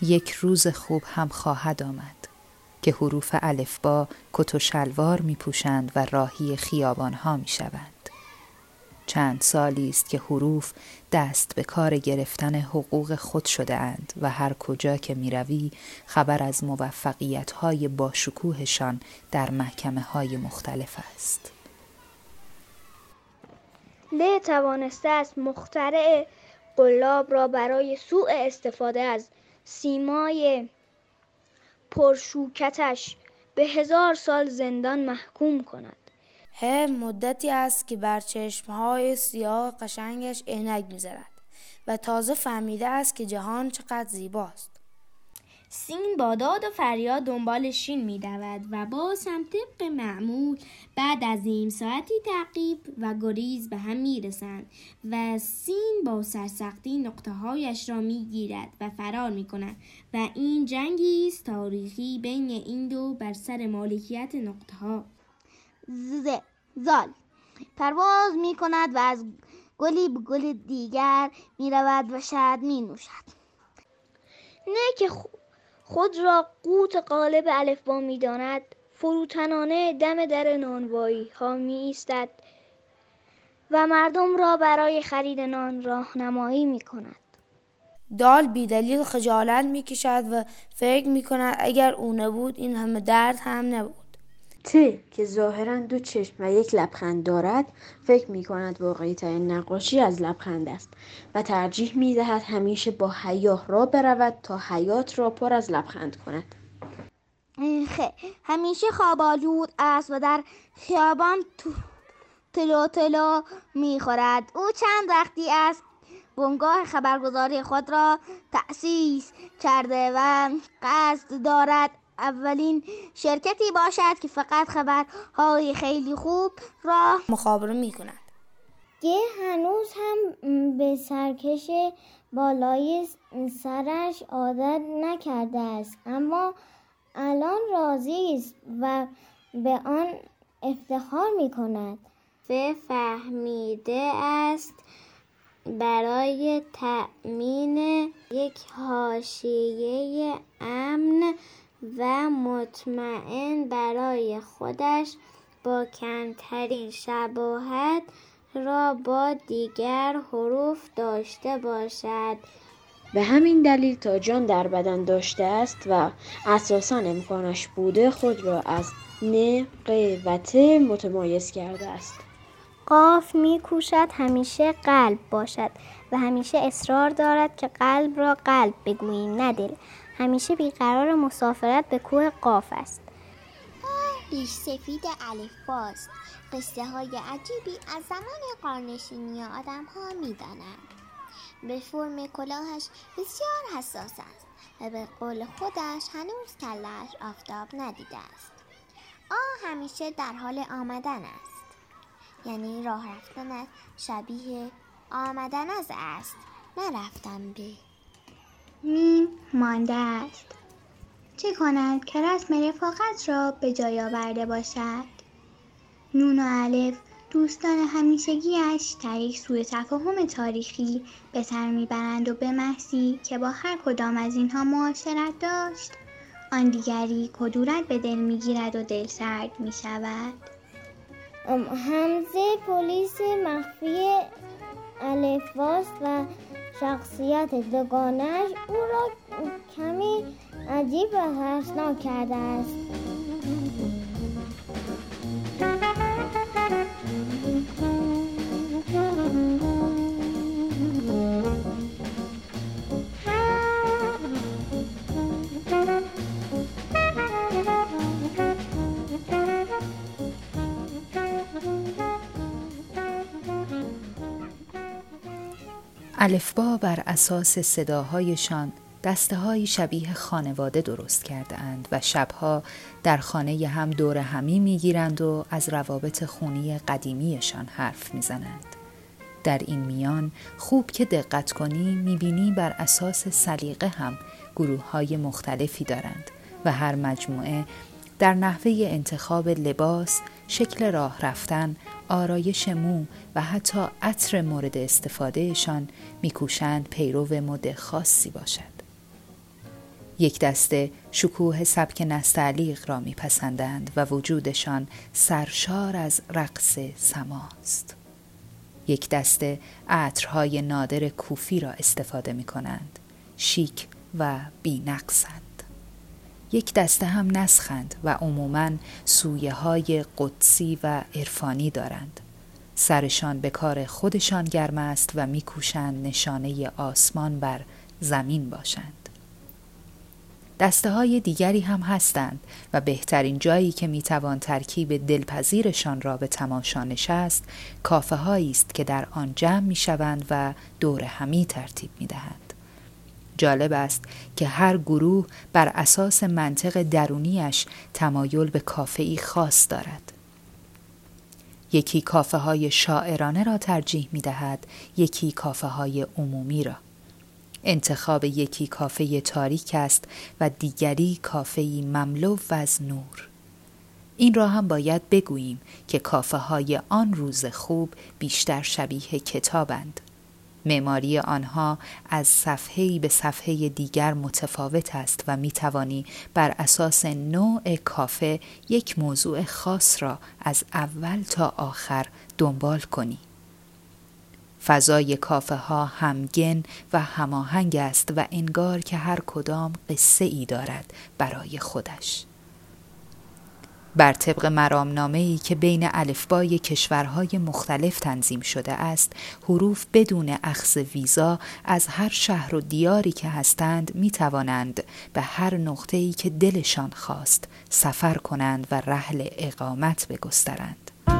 یک روز خوب هم خواهد آمد که حروف الفبا کت و شلوار می پوشند و راهی خیابان ها می شوند. چند سالی است که حروف دست به کار گرفتن حقوق خود شده اند و هر کجا که می روی خبر از موفقیت های باشکوهشان در محکمه های مختلف است. ل توانسته است مخترع قلاب را برای سوء استفاده از سیمای پرشوکتش به 1000 سال زندان محکوم کند. ه مدتی است که بر چشمهای سیاه قشنگش عینک می‌زند و تازه فهمیده است که جهان چقدر زیباست. سین با داد و فریاد دنبال شین می‌دود و باز هم طبق معمول بعد از نیم ساعتی تعقیب و گریز به هم می‌رسند و سین با سرسختی نقطه‌هایش را می‌گیرد و فرار می‌کند و این جنگی است تاریخی بین این دو بر سر مالکیت نقطه‌ها. زال پرواز می کند و از گلی به گل دیگر می رود و شهد می نوشد. نه که خود را قوت قالب الفبا می داند، فروتنانه دم در نانوایی ها می ایستد و مردم را برای خرید نان راهنمایی می کند. دال بی دلیل خجالت می کشد و فکر می کند اگر او نبود این همه درد هم نبود. ت که ظاهراً 2 چشم و 1 لبخند دارد فکر می کند واقعی‌ترین نقاشی از لبخند است و ترجیح می دهد همیشه با حیا را برود تا حیات را پر از لبخند کند. همیشه خواب‌آلود است و در خیابان تلو می خورد. او چند وقتی است بنگاه خبرگزاری خود را تأسیس کرده و قصد دارد اولین شرکتی باشد که فقط خبرهای خیلی خوب را مخابره می کند. که هنوز هم به سرکش بالای سرش عادت نکرده است، اما الان راضی است و به آن افتخار می کند. فهمیده است برای تأمین یک حاشیه امن و مطمئن برای خودش با کمترین شباهت را با دیگر حروف داشته باشد. به همین دلیل تا جان در بدن داشته است و اساساً امکانش بوده خود را از ن، ق و ت متمایز کرده است. قاف می کوشد همیشه قلب باشد و همیشه اصرار دارد که قلب را قلب بگوییم نه دل. همیشه بیقرار مسافرت به کوه قاف است. ریش سفید الفباست. قصه های عجیبی از زمان غارنشینی آدم ها می داند. به فرم کلاهش بسیار حساس است و به قول خودش هنوز کله‌اش آفتاب ندیده است. همیشه در حال آمدن است. یعنی راه رفتنش شبیه آمدن از است، نه رفتن به. میم مانده است. چه کند که رسم رفاقت را به جای آورده باشد؟ نون و الف دوستان همیشگیش در یک سوء تفاهم تاریخی به سر میبرند و به محضی که با هر کدام از اینها معاشرت داشت آن دیگری کدورت به دل میگیرد و دل سرد میشود. حمزه پلیس مخفی الفباست و شخصیت دوگانه‌اش او را کمی عجیب و ترسناک کرده است. الفبا بر اساس صداهایشان دسته‌های شبیه خانواده درست کرده اند و شبها در خانه هم دور همی میگیرند و از روابط خونی قدیمیشان حرف میزنند. در این میان خوب که دقت کنی میبینی بر اساس سلیقه هم گروه‌های مختلفی دارند و هر مجموعه در نحوه انتخاب لباس، شکل راه رفتن، آرایش مو و حتی عطر مورد استفادهشان میکوشند پیرو مد خاصی باشد. یک دسته شکوه سبک نستعلیق را میپسندند و وجودشان سرشار از رقص سماست. یک دسته عطرهای نادر کوفی را استفاده میکنند، شیک و بی‌نقصند. یک دسته هم نسخند و عموماً سویه های قدسی و عرفانی دارند. سرشان به کار خودشان گرم است و میکوشند نشانه آسمان بر زمین باشند. دسته های دیگری هم هستند و بهترین جایی که میتوان ترکیب دلپذیرشان را به تماشا نشست، کافه هایی است که در آن جمع میشوند و دور همی ترتیب میدهند. جالب است که هر گروه بر اساس منطق درونیش تمایل به کافه‌ای خاص دارد. یکی کافه های شاعرانه را ترجیح میدهد، یکی کافه های عمومی را. انتخاب یکی کافه تاریک است و دیگری کافه‌ای مملو از نور. این را هم باید بگوییم که کافه های آن روز خوب بیشتر شبیه کتابند. معماری آنها از صفحه‌ای به صفحه دیگر متفاوت است و می‌توانی بر اساس نوع کافه یک موضوع خاص را از اول تا آخر دنبال کنی. فضای کافه ها همگن و هماهنگ است و انگار که هر کدام قصه ای دارد برای خودش. بر طبق مرامنامه‌ای که بین الفبای کشورهای مختلف تنظیم شده است، حروف بدون اخذ ویزا از هر شهر و دیاری که هستند می توانند به هر نقطه‌ای که دلشان خواست سفر کنند و رحل اقامت بگسترند.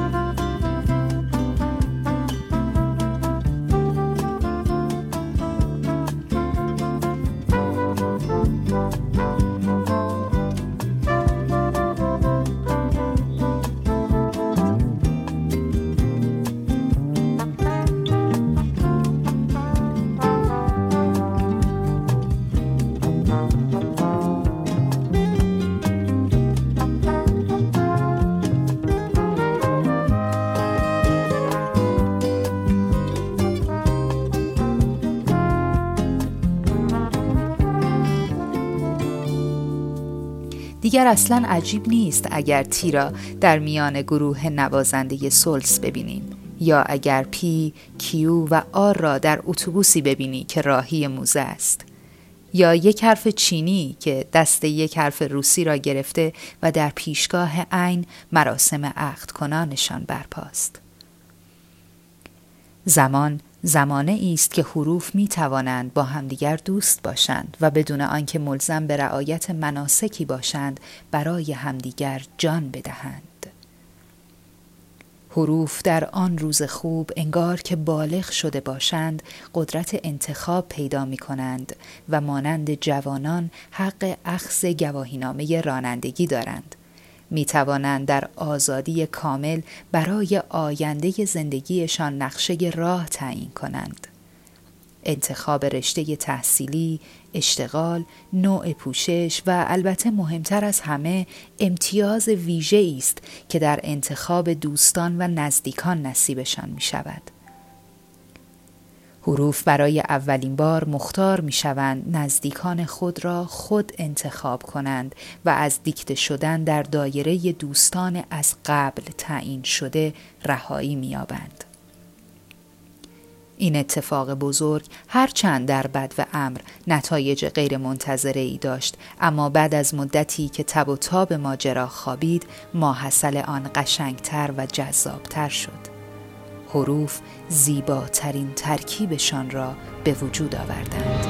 دیگر اصلاً عجیب نیست اگر تی را در میان گروه نوازنده سولز ببینیم، یا اگر پی، کیو و آر را در اتوبوسی ببینی که راهی موزه است، یا یک حرف چینی که دست یک حرف روسی را گرفته و در پیشگاه عین مراسم عقد کنانشان برپاست. زمانه است که حروف می توانند با همدیگر دوست باشند و بدون آنکه ملزم به رعایت مناسکی باشند برای همدیگر جان بدهند. حروف در آن روز خوب انگار که بالغ شده باشند قدرت انتخاب پیدا می کنند و مانند جوانان حق اخذ گواهینامه رانندگی دارند. می توانند در آزادی کامل برای آینده زندگیشان نقشه راه تعیین کنند. انتخاب رشته تحصیلی، اشتغال، نوع پوشش و البته مهمتر از همه امتیاز ویژه‌ای است که در انتخاب دوستان و نزدیکان نصیبشان می شود. حروف برای اولین بار مختار می شوند نزدیکان خود را خود انتخاب کنند و از دیکته شدن در دایره دوستان از قبل تعیین شده رهایی می یابند. این اتفاق بزرگ هرچند در بد و امر نتایج غیر منتظره‌ای داشت، اما بعد از مدتی که تب و تاب ماجرا خوابید، ماحصل آن قشنگتر و جذابتر شد. حروف زیباترین ترکیبشان را به وجود آوردند.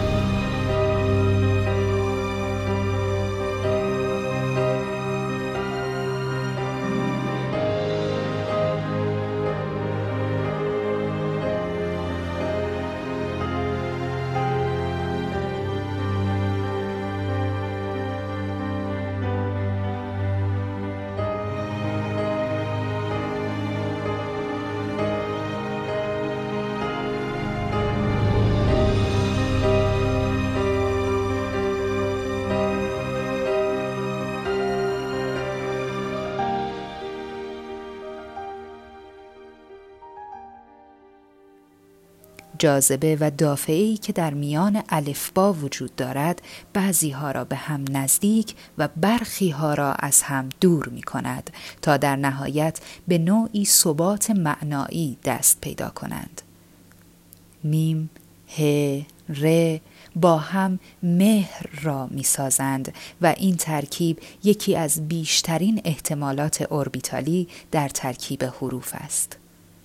جاذبه و دافعه‌ای که در میان الفبا وجود دارد بعضی ها را به هم نزدیک و برخی ها را از هم دور می کند تا در نهایت به نوعی ثبات معنایی دست پیدا کنند. میم، ه، ر با هم مهر را می سازند و این ترکیب یکی از بیشترین احتمالات اوربیتالی در ترکیب حروف است.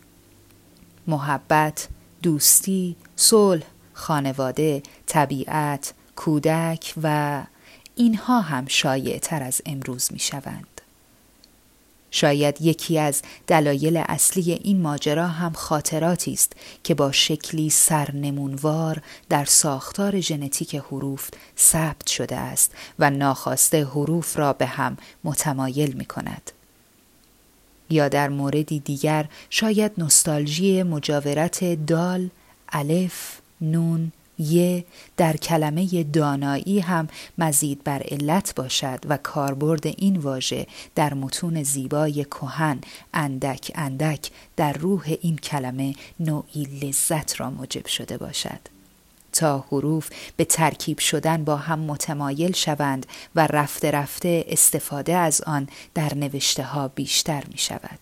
محبت، دوستی، صلح، خانواده، طبیعت، کودک و اینها هم شایع تر از امروز می شوند. شاید یکی از دلایل اصلی این ماجرا هم خاطراتی است که با شکلی سرنمونوار در ساختار ژنتیک حروف ثبت شده است و ناخواسته حروف را به هم متمایل می کند. یا در موردی دیگر شاید نوستالژی مجاورت دال، الف، نون، ی در کلمه دانایی هم مزید بر علت باشد و کاربرد این واژه در متون زیبای کهن اندک اندک در روح این کلمه نوعی لذت را موجب شده باشد تا حروف به ترکیب شدن با هم متمایل شوند و رفته رفته استفاده از آن در نوشته ها بیشتر می شود.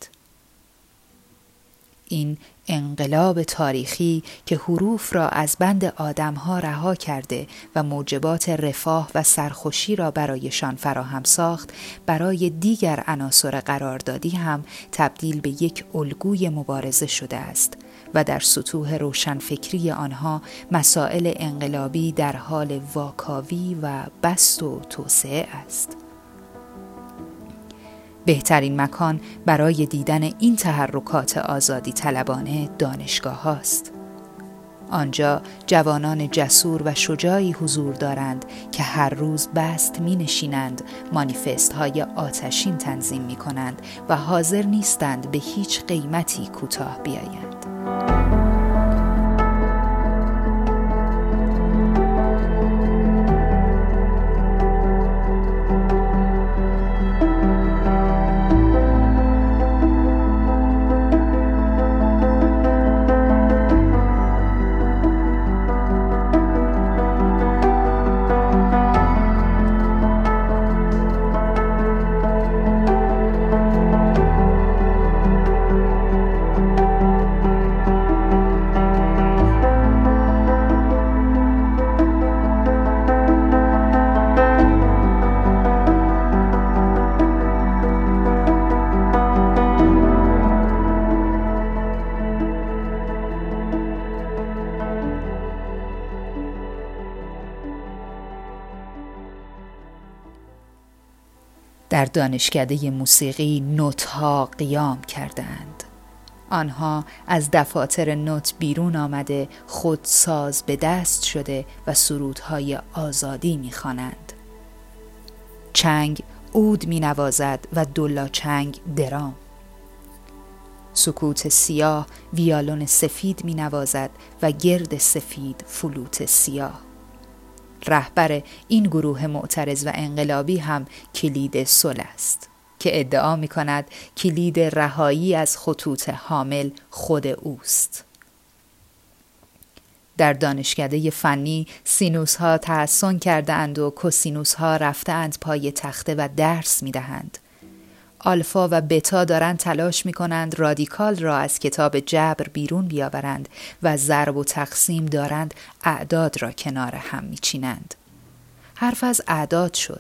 این انقلاب تاریخی که حروف را از بند آدم‌ها رها کرده و موجبات رفاه و سرخوشی را برایشان فراهم ساخت، برای دیگر عناصر قراردادی هم تبدیل به یک الگوی مبارزه شده است و در سطوح روشنفکری آنها مسائل انقلابی در حال واکاوی و بسط و توسعه است. بهترین مکان برای دیدن این تحرکات آزادی طلبانه دانشگاه هاست. آنجا جوانان جسور و شجاعی حضور دارند که هر روز بست می نشینند، مانیفست های آتشین تنظیم می کنند و حاضر نیستند به هیچ قیمتی کوتاه بیایند. در دانشکده موسیقی نوت‌ها قیام کردند. آنها از دفاتر نوت بیرون آمده، خودساز به دست شده و سرودهای آزادی می‌خوانند. چنگ عود می‌نوازد و دلاچنگ درام. سکوت سیاه ویالون سفید می‌نوازد و گرد سفید فلوت سیاه. رهبر این گروه معترض و انقلابی هم کلید صلح است که ادعا می کند کلید رهایی از خطوط حامل خود اوست. در دانشکده فنی سینوس ها تحسن کرده اند و کوسینوس ها رفته اند پای تخته و درس می دهند. آلفا و بتا دارند تلاش می کنند رادیکال را از کتاب جبر بیرون بیاورند و ضرب و تقسیم دارند اعداد را کنار هم می چینند. حرف از اعداد شد.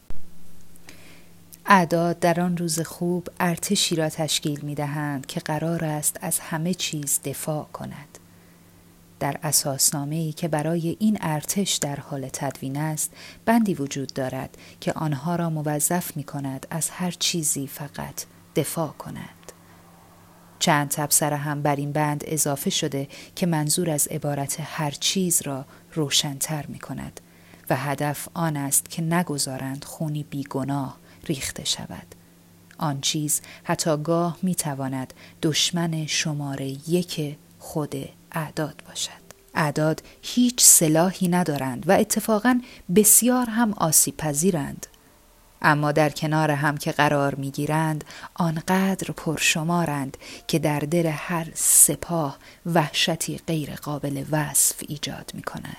اعداد در آن روز خوب ارتشی را تشکیل می دهند که قرار است از همه چیز دفاع کند. در اساسنامه‌ای که برای این ارتش در حال تدوین است، بندی وجود دارد که آنها را موظف می کند از هر چیزی فقط دفاع کنند. چند تبصره هم بر این بند اضافه شده که منظور از عبارت هر چیز را روشن‌تر می کند و هدف آن است که نگذارند خونی بیگناه ریخته شود. آن چیز حتی گاه می تواند دشمن شماره 1 خود اعداد باشد. اعداد هیچ سلاحی ندارند و اتفاقاً بسیار هم آسیب پذیرند. اما در کنار هم که قرار می‌گیرند آنقدر پرشمارند که در دل هر سپاه وحشتی غیر قابل وصف ایجاد می‌کنند.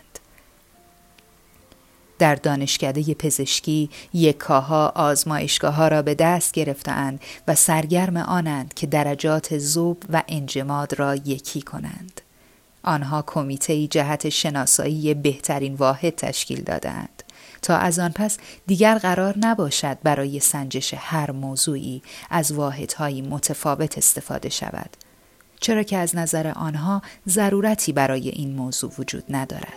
در دانشکده پزشکی یکاها آزمایشگاه‌ها را به دست گرفتند و سرگرم آنند که درجات ذوب و انجماد را یکی کنند. آنها کمیته‌ای جهت شناسایی بهترین واحد تشکیل دادند تا از آن پس دیگر قرار نباشد برای سنجش هر موضوعی از واحدهای متفاوت استفاده شود، چرا که از نظر آنها ضرورتی برای این موضوع وجود ندارد.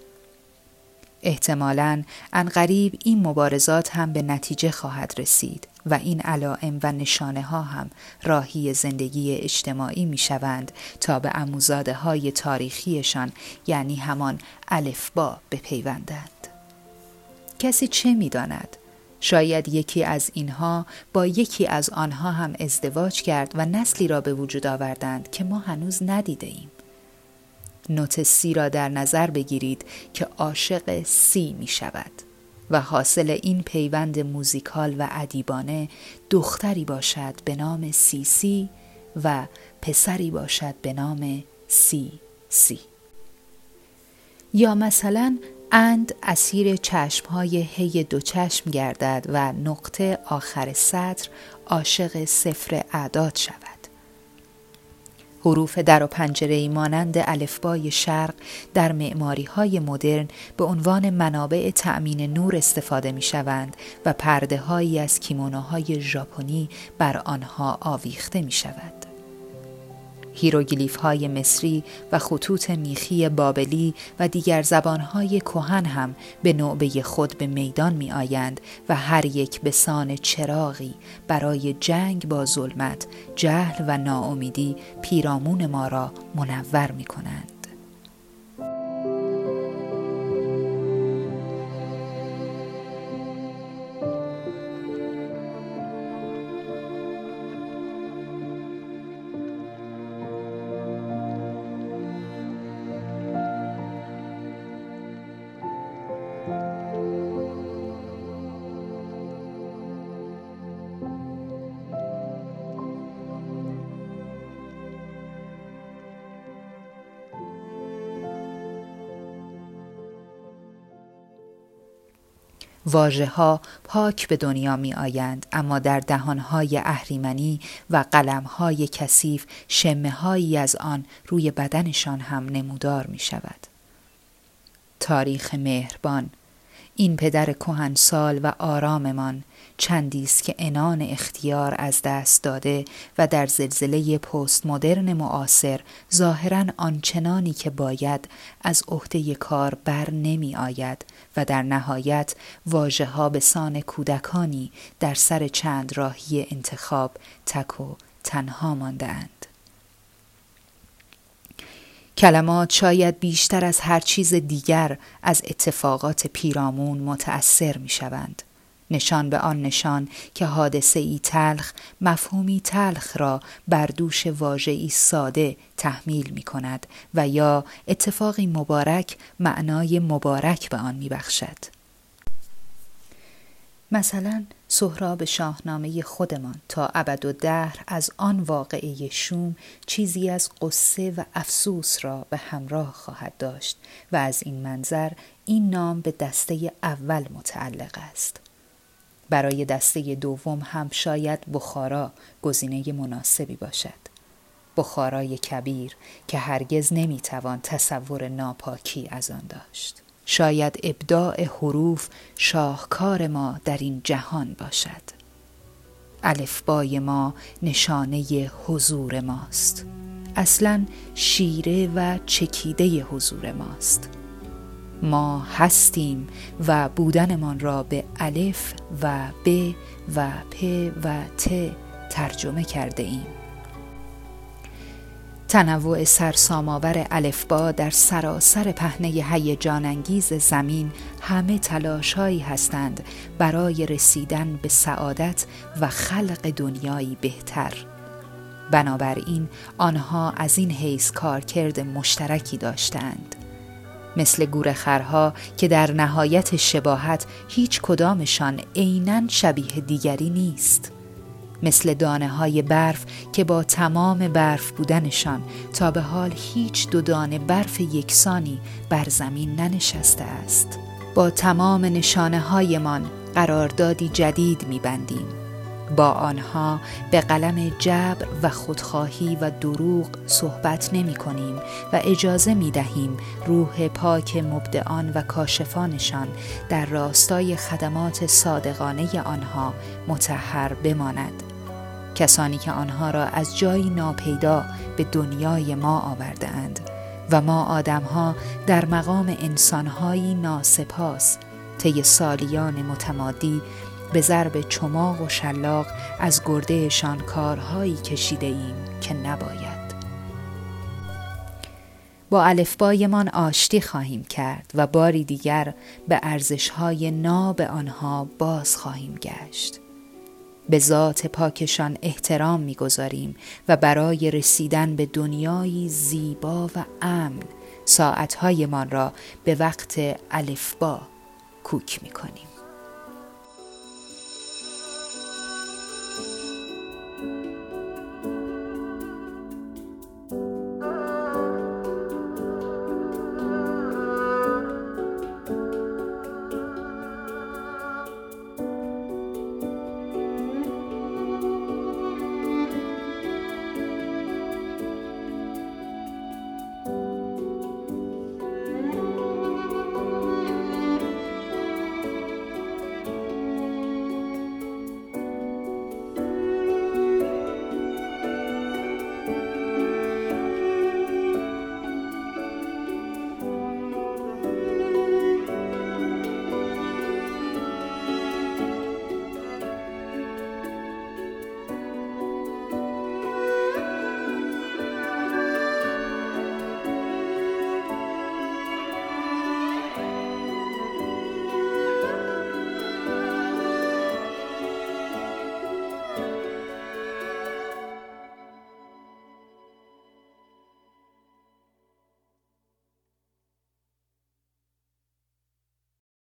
احتمالاً عنقریب این مبارزات هم به نتیجه خواهد رسید و این علائم و نشانه ها هم راهی زندگی اجتماعی می شوند تا به عموزاده های تاریخیشان یعنی همان الفبا بپیوندند. کسی چه می داند؟ شاید یکی از اینها با یکی از آنها هم ازدواج کرد و نسلی را به وجود آوردند که ما هنوز ندیده ایم. نوت سی را در نظر بگیرید که عاشق سی می شود و حاصل این پیوند موزیکال و ادیبانه دختری باشد به نام سی سی و پسری باشد به نام سی سی. یا مثلا اند اسیر چشمهای هی دو چشم گردد و نقطه آخر سطر عاشق صفر اعداد شود. حروف در و پنجره‌ای مانند الفبای شرق در معماری‌های مدرن به عنوان منابع تأمین نور استفاده می‌شوند و پرده‌هایی از کیمونوهای ژاپنی بر آنها آویخته می‌شود. هیروگلیف‌های مصری و خطوط میخی بابلی و دیگر زبان‌های کهن هم به نوبه خود به میدان می‌آیند و هر یک به سان چراغی برای جنگ با ظلمت، جهل و ناامیدی پیرامون ما را منور می‌کنند. واژه‌ها پاک به دنیا می آیند، اما در دهان‌های اهریمنی و قلم‌های کثیف شمه‌هایی از آن روی بدنشان هم نمودار می شود. تاریخ مهربان، این پدر کهنسال و آراممان، چندی است که عنان اختیار از دست داده و در زلزله پست مدرن معاصر ظاهراً آنچنانی که باید از عهده کار بر نمی آید و در نهایت واژه‌ها به سان کودکانی در سر چند راهی انتخاب تک و تنها مانده‌اند. کلمات شاید بیشتر از هر چیز دیگر از اتفاقات پیرامون متأثر می شوند. نشان به آن نشان که حادثه‌ای تلخ مفهومی تلخ را بر دوش واژه‌ای ساده تحمیل می کند و یا اتفاقی مبارک معنای مبارک به آن می بخشد. مثلا سهراب شاهنامه خودمان تا ابدالدهر از آن واقعه شوم چیزی از قصه و افسوس را به همراه خواهد داشت و از این منظر این نام به دسته اول متعلق است. برای دسته دوم هم شاید بخارا گزینه مناسبی باشد. بخارای کبیر که هرگز نمیتوان تصور ناپاکی از آن داشت. شاید ابداع حروف شاهکار ما در این جهان باشد. الفبای ما نشانه حضور ماست. اصلاً شیره و چکیده حضور ماست. ما هستیم و بودنمان را به الف و ب و پ و ت ترجمه کرده ایم. تنوع سرسام‌آور الفبا در سراسر پهنه هیجان انگیز زمین همه تلاش‌هایی هستند برای رسیدن به سعادت و خلق دنیایی بهتر. بنابراین آنها از این حیث کارکرد مشترکی داشتند. مثل گورخرها که در نهایت شباهت هیچ کدامشان عیناً شبیه دیگری نیست، مثل دانه‌های برف که با تمام برف بودنشان تا به حال هیچ دو دانه برف یکسانی بر زمین ننشسته است. با تمام نشانه‌هایمان قراردادی جدید می‌بندیم. با آنها به قلم جبر و خودخواهی و دروغ صحبت نمی‌کنیم و اجازه می‌دهیم روح پاک مبدعان و کاشفانشان در راستای خدمات صادقانه آنها مطهر بماند. کسانی که آنها را از جایی ناپیدا به دنیای ما آورده اند و ما آدم‌ها در مقام انسان‌هایی ناسپاس طی سالیان متمادی به ضرب چماق و شلاق از گردهشان کارهایی کشیده ایم که نباید. با الفبایمان آشتی خواهیم کرد و باری دیگر به ارزش‌های ناب آنها باز خواهیم گشت. به ذات پاکشان احترام می‌گذاریم و برای رسیدن به دنیایی زیبا و امن ساعت‌هایمان را به وقت الفبا کوک می‌کنیم.